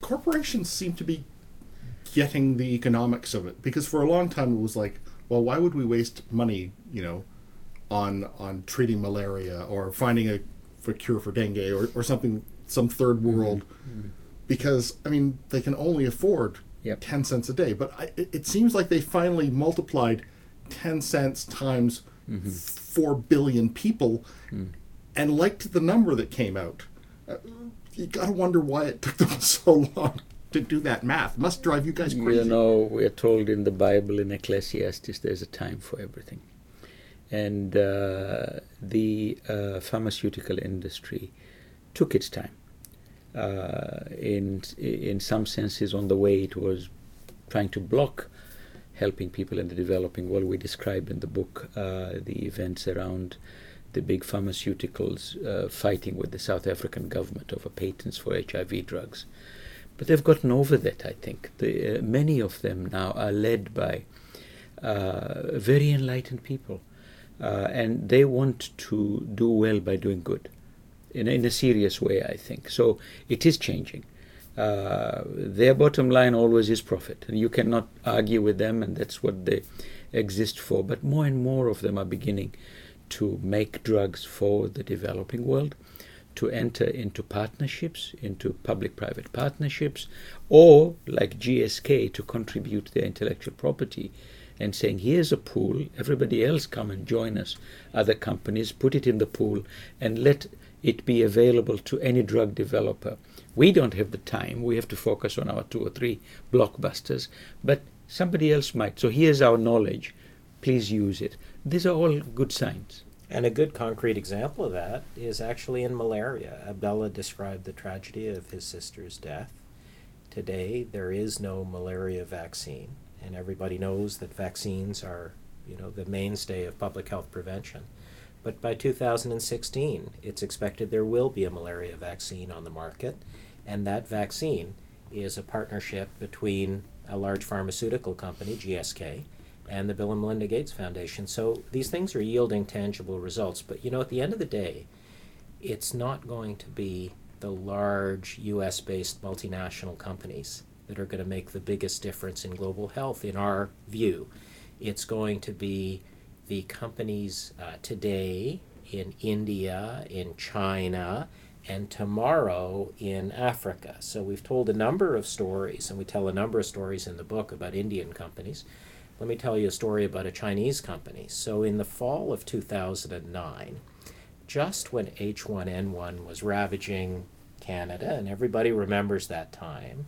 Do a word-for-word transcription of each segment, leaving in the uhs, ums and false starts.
corporations seem to be getting the economics of it, because for a long time it was like, well, why would we waste money, you know, on on treating malaria or finding a for cure for dengue or, or something, some third world, mm-hmm. because I mean they can only afford yep. ten cents a day. But I, it, it seems like they finally multiplied ten cents times mm-hmm. four billion people, mm. and liked the number that came out. Uh, you gotta wonder why it took them so long to do that math. It must drive you guys crazy. You know, we're told in the Bible, in Ecclesiastes, there's a time for everything. And uh, the uh, pharmaceutical industry took its time. Uh, in in some senses, on the way, it was trying to block helping people in the developing world. We describe in the book uh, the events around the big pharmaceuticals uh, fighting with the South African government over patents for H I V drugs. But they've gotten over that, I think. The, uh, many of them now are led by uh, very enlightened people. Uh, and they want to do well by doing good in, in a serious way, I think. So it is changing. Uh, their bottom line always is profit, and you cannot argue with them, and that's what they exist for. But more and more of them are beginning to make drugs for the developing world, to enter into partnerships, into public-private partnerships, or, like G S K, to contribute their intellectual property and saying, here's a pool, everybody else come and join us, other companies, put it in the pool, and let it be available to any drug developer. We don't have the time, we have to focus on our two or three blockbusters, but somebody else might. So here's our knowledge, please use it. These are all good signs. And a good concrete example of that is actually in malaria. Abdullah described the tragedy of his sister's death. Today, there is no malaria vaccine. And everybody knows that vaccines are, you know, the mainstay of public health prevention. But by two thousand sixteen, it's expected there will be a malaria vaccine on the market. And that vaccine is a partnership between a large pharmaceutical company, G S K, and the Bill and Melinda Gates Foundation. So these things are yielding tangible results. But, you know, at the end of the day, it's not going to be the large U S-based multinational companies that are going to make the biggest difference in global health, in our view. It's going to be the companies uh, today in India, in China, and tomorrow in Africa. So we've told a number of stories, and we tell a number of stories in the book about Indian companies. Let me tell you a story about a Chinese company. So in the fall of two thousand nine, just when H one N one was ravaging Canada, and everybody remembers that time,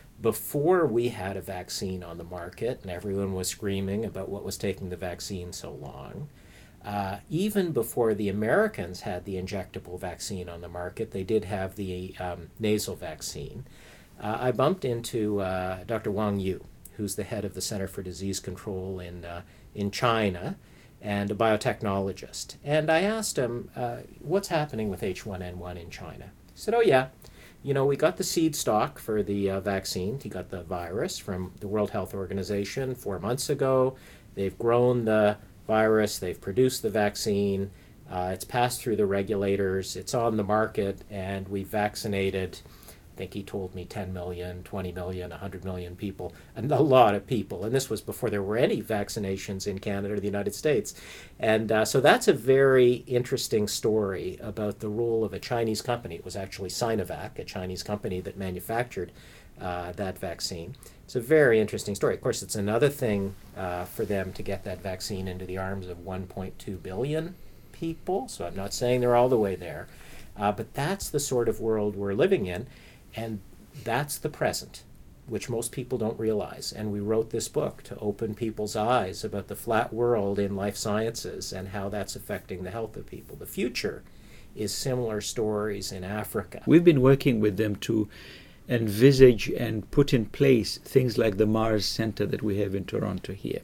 before we had a vaccine on the market and everyone was screaming about what was taking the vaccine so long, uh, even before the Americans had the injectable vaccine on the market, they did have the um, nasal vaccine. Uh, I bumped into uh, Doctor Wang Yu, who's the head of the Center for Disease Control in, uh, in China, and a biotechnologist. And I asked him, uh, what's happening with H one N one in China? He said, oh yeah, you know, we got the seed stock for the uh, vaccine. He got the virus from the World Health Organization four months ago. They've grown the virus. They've produced the vaccine. Uh, it's passed through the regulators. It's on the market, and we've vaccinated, I think he told me ten million, twenty million, one hundred million people, and a lot of people. And this was before there were any vaccinations in Canada or the United States. And uh, so that's a very interesting story about the role of a Chinese company. It was actually Sinovac, a Chinese company that manufactured uh, that vaccine. It's a very interesting story. Of course, it's another thing uh, for them to get that vaccine into the arms of one point two billion people. So I'm not saying they're all the way there. Uh, but that's the sort of world we're living in. And that's the present, which most people don't realize. And we wrote this book to open people's eyes about the flat world in life sciences and how that's affecting the health of people. The future is similar stories in Africa. We've been working with them to envisage and put in place things like the Mars Center that we have in Toronto here.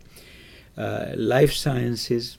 Uh, life sciences,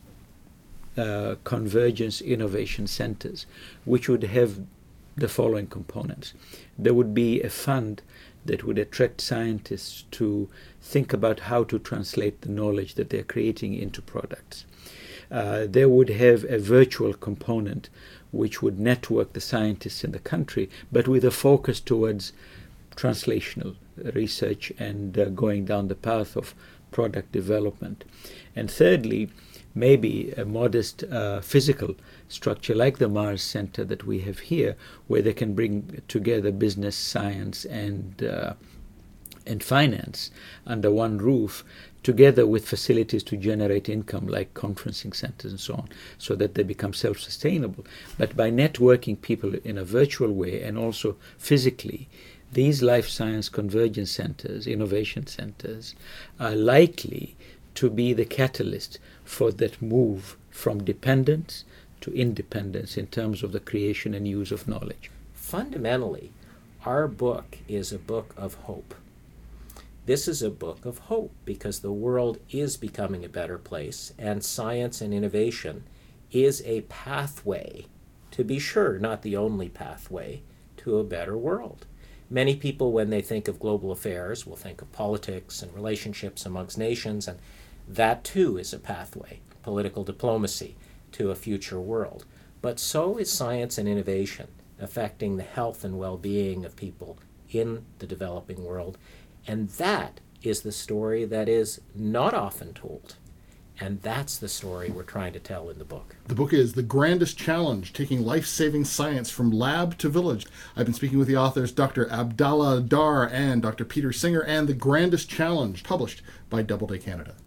uh, convergence innovation centers, which would have the following components. There would be a fund that would attract scientists to think about how to translate the knowledge that they're creating into products. Uh, they would have a virtual component which would network the scientists in the country, but with a focus towards translational research and uh, going down the path of product development. And thirdly, maybe a modest uh, physical structure like the Mars Center that we have here, where they can bring together business, science, and uh, and finance under one roof, together with facilities to generate income like conferencing centers and so on, so that they become self-sustainable. But by networking people in a virtual way and also physically, these life science convergence centers, innovation centers, are likely to be the catalyst for that move from dependence to independence in terms of the creation and use of knowledge. Fundamentally, our book is a book of hope. This is a book of hope because the world is becoming a better place, and science and innovation is a pathway, to be sure, not the only pathway, to a better world. Many people, when they think of global affairs, will think of politics and relationships amongst nations, and that too is a pathway, political diplomacy, to a future world. But so is science and innovation, affecting the health and well-being of people in the developing world. And that is the story that is not often told. And that's the story we're trying to tell in the book. The book is The Grandest Challenge, Taking Life-Saving Science from Lab to Village. I've been speaking with the authors Doctor Abdallah Dar and Doctor Peter Singer, and The Grandest Challenge, published by Doubleday Canada.